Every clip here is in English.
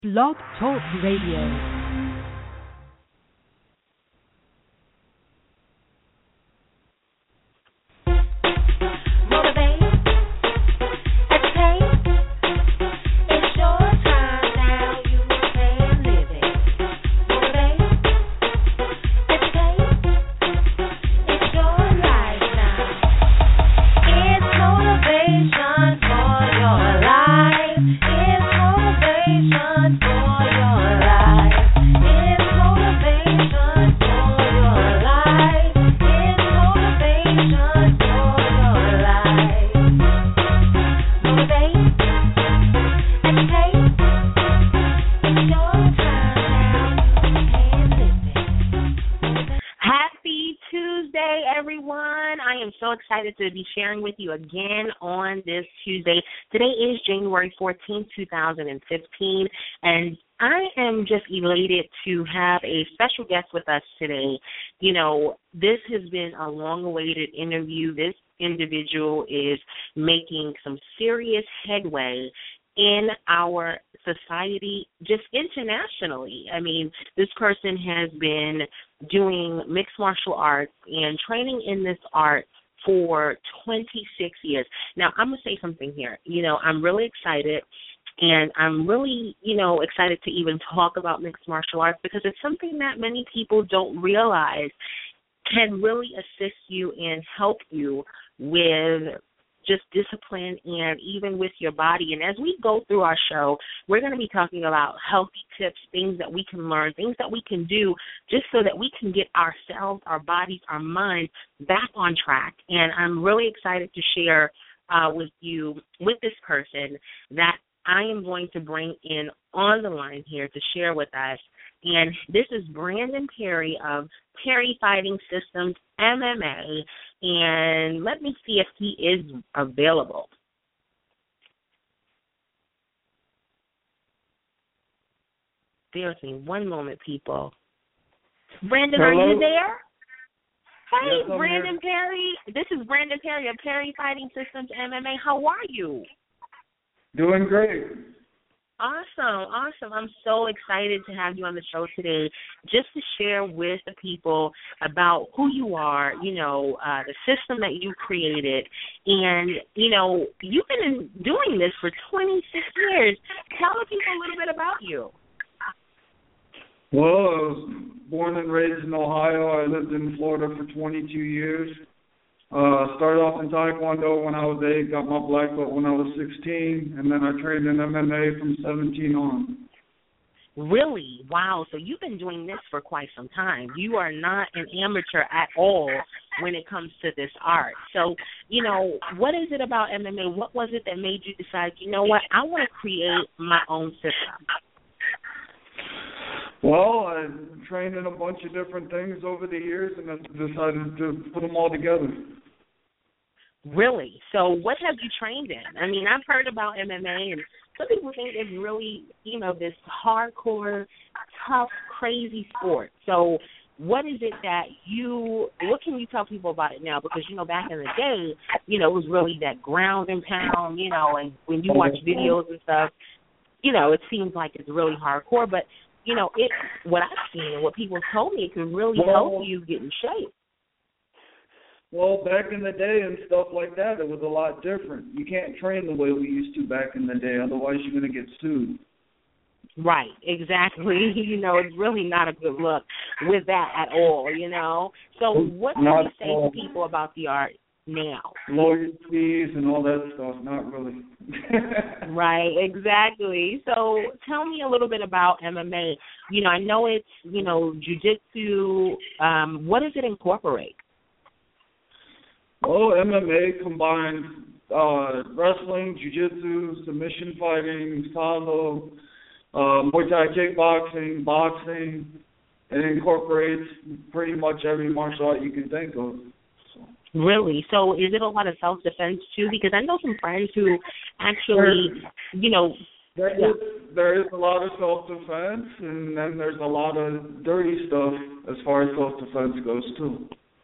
Blog Talk Radio. Excited to be sharing with you again on this Tuesday. Today is January 14th, 2015, and I am just elated to have a special guest with us today. You know, this has been a long-awaited interview. This individual is making some serious headway in our society, just internationally. I mean, this person has been doing mixed martial arts and training in this art for 26 years. Now, I'm going to say something here. You know, I'm really excited, and I'm really, excited to even talk about mixed martial arts because it's something that many people don't realize can really assist you and help you with just discipline and even with your body. And as we go through our show, we're going to be talking about healthy tips, things that we can learn, things that we can do just so that we can get ourselves, our bodies, our minds back on track. And I'm really excited to share with you, with this person that I am going to bring in on the line here to share with us. And this is Brandon Perry of Perry Fighting Systems MMA. And let me see if he is available. Bear with me one moment, people. Brandon, Hello? Are you there? Hey, Yes, Brandon Perry. This is Brandon Perry of Perry Fighting Systems MMA. How are you? Doing great. Awesome. I'm so excited to have you on the show today just to share with the people about who you are, the system that you created. And, you've been doing this for 26 years. Tell the people a little bit about you. Well, I was born and raised in Ohio. I lived in Florida for 22 years. Started off in Taekwondo when I was 8, got my black belt when I was 16, and then I trained in MMA from 17 on. Really? Wow. So you've been doing this for quite some time. You are not an amateur at all when it comes to this art. So, what is it about MMA? What was it that made you decide, I want to create my own system? Well, I trained in a bunch of different things over the years, and I decided to put them all together. Really? So what have you trained in? I mean, I've heard about MMA, and some people think it's really, this hardcore, tough, crazy sport. So what is it that what can you tell people about it now? Because, back in the day, it was really that ground and pound, and when you watch videos and stuff, it seems like it's really hardcore. But, what I've seen and what people told me, it can really help you get in shape. Well, back in the day and stuff like that, it was a lot different. You can't train the way we used to back in the day, otherwise you're going to get sued. Right, exactly. It's really not a good look with that at all, So what do you say to people about the art now? Lawyer fees and all that stuff, not really. Right, exactly. So tell me a little bit about MMA. I know it's, jiu-jitsu. What does it incorporate? Well, MMA combines wrestling, jiu-jitsu, submission fighting, salo, Muay Thai kickboxing, boxing. It incorporates pretty much every martial art you can think of. Really? So is it a lot of self-defense, too? Because I know some friends who actually, There is a lot of self-defense, and then there's a lot of dirty stuff as far as self-defense goes, too.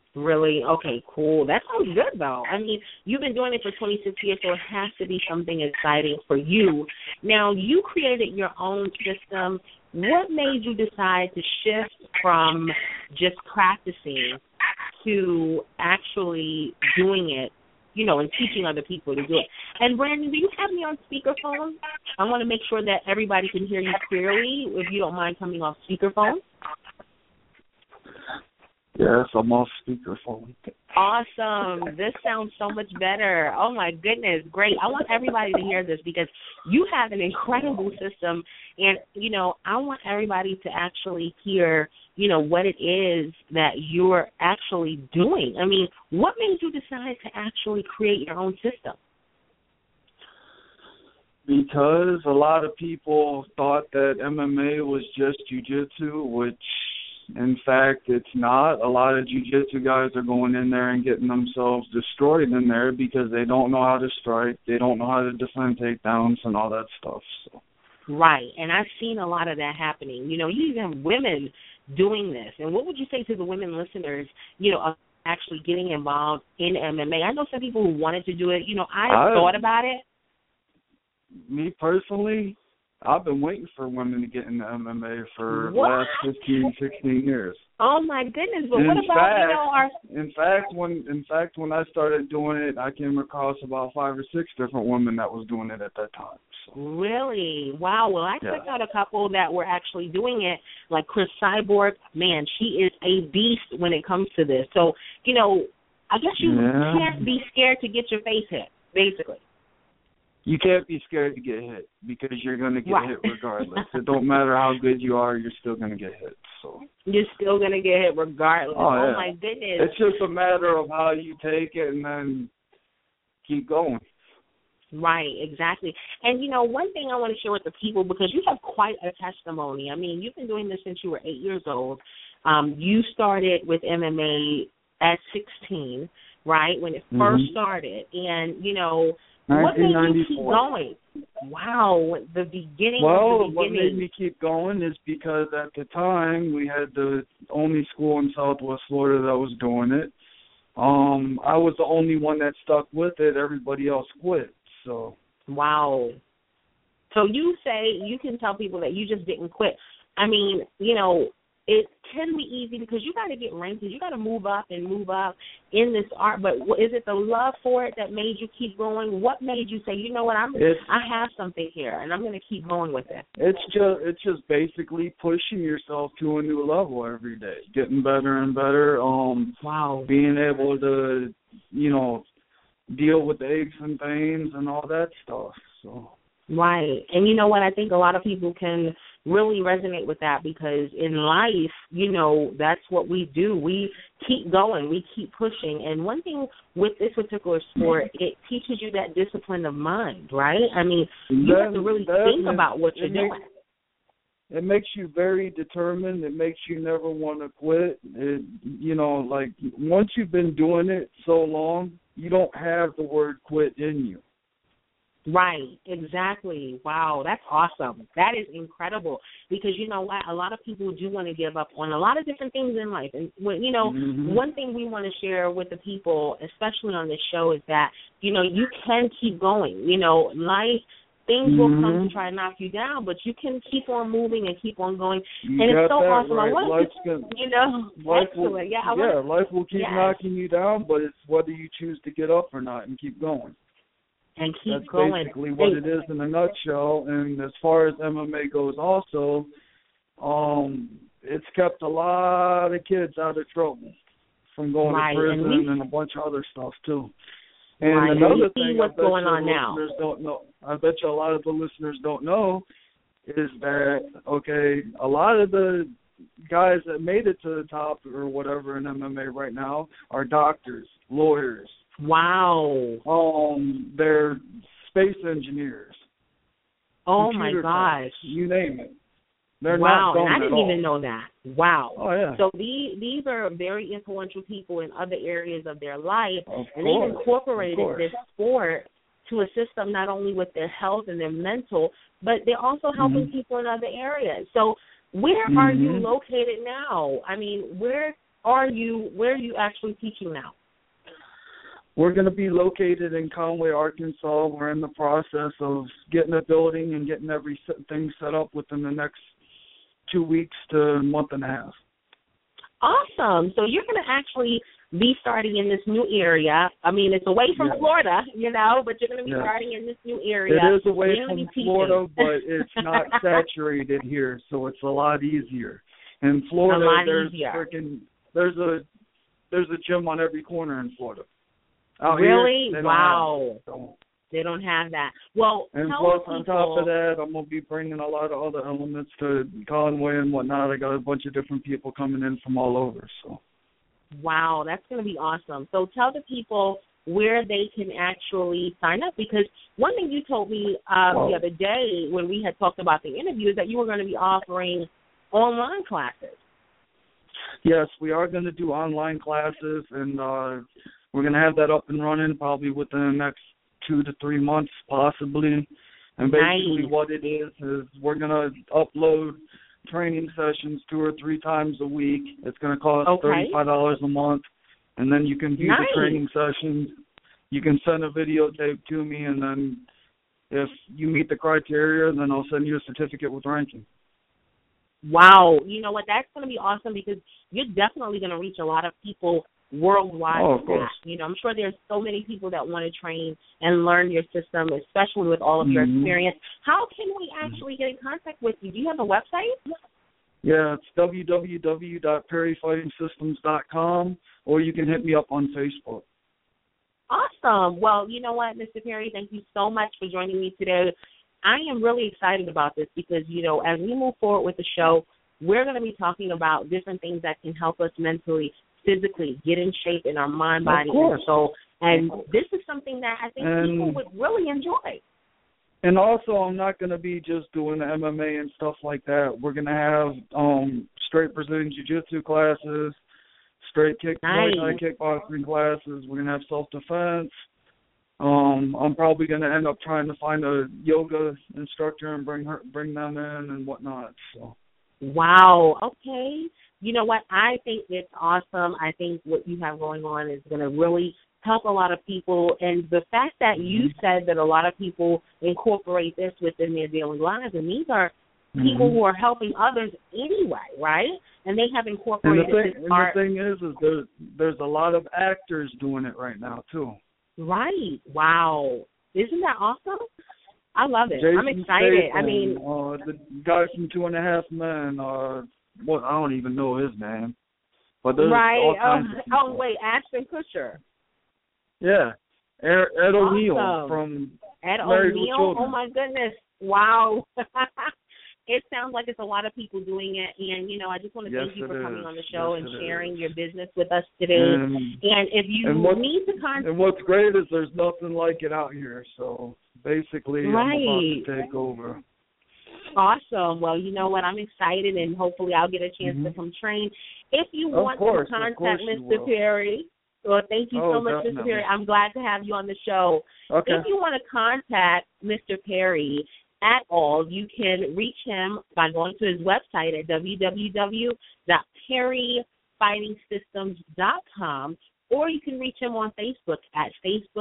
Really? Okay, cool. That sounds good, though. I mean, you've been doing it for 26 years, so it has to be something exciting for you. Now, you created your own system. What made you decide to shift from just practicing to actually doing it, you know, and teaching other people to do it? And, Brandon, do you have me on speakerphone? I want to make sure that everybody can hear you clearly, if you don't mind coming off speakerphone. Yes, I'm off speakerphone. Awesome. This sounds so much better. Oh, my goodness. Great. I want everybody to hear this because you have an incredible system. And, you know, I want everybody to actually hear, you know, what it is that you're actually doing. I mean, what made you decide to actually create your own system? Because a lot of people thought that MMA was just jiu-jitsu, which in fact it's not. A lot of jiu-jitsu guys are going in there and getting themselves destroyed in there because they don't know how to strike, they don't know how to defend takedowns and all that stuff. So. Right, and I've seen a lot of that happening. You know, you even have women doing this. And what would you say to the women listeners, you know, actually getting involved in MMA? I know some people who wanted to do it. You know, I thought about it. Me personally, I've been waiting for women to get into MMA for the last 15, 16 years. Oh my goodness! But what about you know our? In fact, when I started doing it, I came across about 5 or 6 different women that was doing it at that time. So. Really? Wow. Well, I checked out a couple that were actually doing it, like Chris Cyborg. Man, she is a beast when it comes to this. So, you know, I guess you can't be scared to get your face hit, basically. You can't be scared to get hit because you're going to get hit regardless. It don't matter how good you are, you're still going to get hit. So you're still going to get hit regardless. Oh my goodness. It's just a matter of how you take it and then keep going. Right, exactly. And, you know, one thing I want to share with the people, because you have quite a testimony. I mean, you've been doing this since you were 8 years old. You started with MMA at 16, right, when it first started. And, you know, what made you keep going? Wow, the beginning of the beginning. What made me keep going is because at the time we had the only school in Southwest Florida that was doing it. I was the only one that stuck with it. Everybody else quit. So. Wow. So you say, you can tell people that you just didn't quit. I mean, you know, it can be easy because you got to get ranked. You got to move up in this art. But is it the love for it that made you keep going? What made you say, you know what, I have something here, and I'm going to keep going with it? It's just basically pushing yourself to a new level every day, getting better and better. Being able to, you know, deal with the aches and pains and all that stuff. So. Right. And you know what? I think a lot of people can really resonate with that because in life, you know, that's what we do. We keep going. We keep pushing. And one thing with this particular sport, it teaches you that discipline of mind, right? I mean, you have to really think about what you're doing. It makes you very determined. It makes you never want to quit. You know, like once you've been doing it so long, you don't have the word quit in you. Right, exactly. Wow, that's awesome. That is incredible because you know what? A lot of people do want to give up on a lot of different things in life. And, you know, one thing we want to share with the people, especially on this show, is that, you know, you can keep going. You know, life, things will come to try and knock you down, but you can keep on moving and keep on going. And it's so awesome. Right. I want life will keep knocking you down, but it's whether you choose to get up or not and keep going. And keep That's going. That's basically what it is in a nutshell. And as far as MMA goes also, it's kept a lot of kids out of trouble from going to prison and a bunch of other stuff too. And another thing what's going on now. Don't know, I bet you a lot of the listeners don't know is that, okay, a lot of the guys that made it to the top or whatever in MMA right now are doctors, lawyers. Wow. They're space engineers. Oh my gosh. You name it. They're not dumb and I didn't at even all. know that. Wow. Oh yeah. So these are very influential people in other areas of their life, and they've incorporated this sport to assist them not only with their health and their mental, but they're also helping people in other areas. So where are you located now? I mean, where where are you actually teaching now? We're going to be located in Conway, Arkansas. We're in the process of getting a building and getting everything set up within the next 2 weeks to a month and a half. Awesome. So you're going to actually be starting in this new area. I mean, it's away from Florida, but you're going to be starting in this new area. It is away from Florida, but it's not saturated here, so it's a lot easier. In Florida, there's a gym on every corner in Florida. Out really? Here, wow. They don't have that. Well, and plus, on top of that, I'm going to be bringing a lot of other elements to Conway and whatnot. I got a bunch of different people coming in from all over. So. Wow, that's going to be awesome. So tell the people where they can actually sign up, because one thing you told me the other day when we had talked about the interview is that you were going to be offering online classes. Yes, we are going to do online classes, and we're going to have that up and running probably within the next 2 to 3 months, possibly. And basically what it is we're going to upload training sessions 2 or 3 times a week. It's going to cost $35 a month, and then you can view the training sessions. You can send a videotape to me, and then if you meet the criteria, then I'll send you a certificate with ranking. Wow. You know what? That's going to be awesome, because you're definitely going to reach a lot of people worldwide. Oh, of course. I'm sure there's so many people that want to train and learn your system, especially with all of your experience. How can we actually get in contact with you? Do you have a website? Yeah, it's www.perryfightingsystems.com, or you can hit me up on Facebook. Awesome. Well, you know what, Mr. Perry, thank you so much for joining me today. I am really excited about this because, as we move forward with the show, we're going to be talking about different things that can help us mentally, physically get in shape in our mind, body, and soul. And this is something that I think people would really enjoy. And also, I'm not going to be just doing the MMA and stuff like that. We're going to have straight Brazilian Jiu-Jitsu classes, straight kickboxing classes. We're going to have self-defense. I'm probably going to end up trying to find a yoga instructor and bring them in and whatnot. So. Wow. Okay. You know what? I think it's awesome. I think what you have going on is going to really help a lot of people. And the fact that you said that a lot of people incorporate this within their daily lives, and these are people who are helping others anyway, right? And they have incorporated this art. And the thing is there's a lot of actors doing it right now, too. Right. Wow. Isn't that awesome? I love it. Jason I'm excited. Statham, the guy from 2.5 Men, I don't even know his name. But there's all kinds of people. Wait, Ashton Kutcher. Yeah. Ed O'Neill from Ed Married with O'Neill? Children. Oh, my goodness. Wow. It sounds like it's a lot of people doing it. And, I just want to thank you for coming on the show and sharing your business with us today. And if you need to contact... And what's great is there's nothing like it out here. So, basically, I'm about to take over. Awesome. Well, you know what? I'm excited, and hopefully I'll get a chance to come train. If you want to contact Mr. Perry... Well, thank you so much, Mr. Perry. I'm glad to have you on the show. Okay. If you want to contact Mr. Perry at all, you can reach him by going to his website at www.perryfightingsystems.com, or you can reach him on Facebook at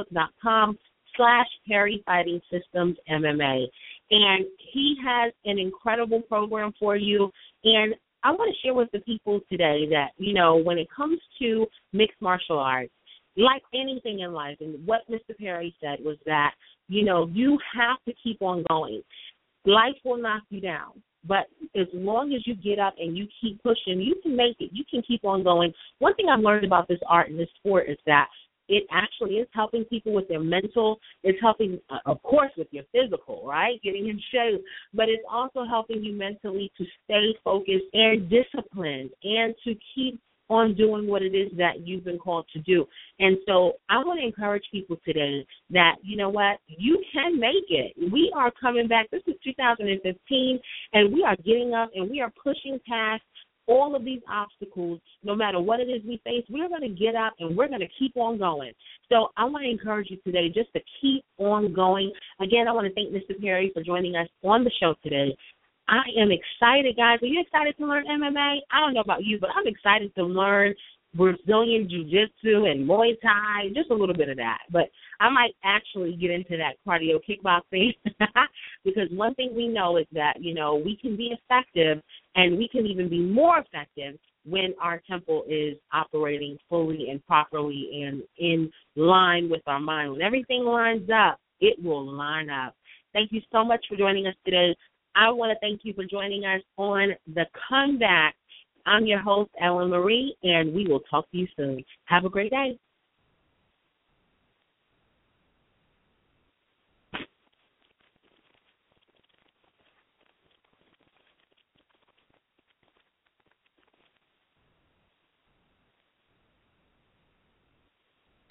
facebook.com/PerryFightingSystemsMMA. And he has an incredible program for you. And I want to share with the people today that, when it comes to mixed martial arts, like anything in life, and what Mr. Perry said was that, you have to keep on going. Life will knock you down, but as long as you get up and you keep pushing, you can make it. You can keep on going. One thing I've learned about this art and this sport is that it actually is helping people with their mental. It's helping, of course, with your physical, right, getting in shape, but it's also helping you mentally to stay focused and disciplined and to keep on doing what it is that you've been called to do. And so I want to encourage people today that, you know what, you can make it. We are coming back. This is 2015, and we are getting up and we are pushing past all of these obstacles. No matter what it is we face, we're going to get up and we're going to keep on going. So I want to encourage you today just to keep on going. Again, I want to thank Mr. Perry for joining us on the show today. I am excited, guys. Are you excited to learn MMA? I don't know about you, but I'm excited to learn Brazilian Jiu-Jitsu and Muay Thai, just a little bit of that. But I might actually get into that cardio kickboxing because one thing we know is that, we can be effective and we can even be more effective when our temple is operating fully and properly and in line with our mind. When everything lines up, it will line up. Thank you so much for joining us today. I want to thank you for joining us on The Comeback. I'm your host, Ellen Marie, and we will talk to you soon. Have a great day.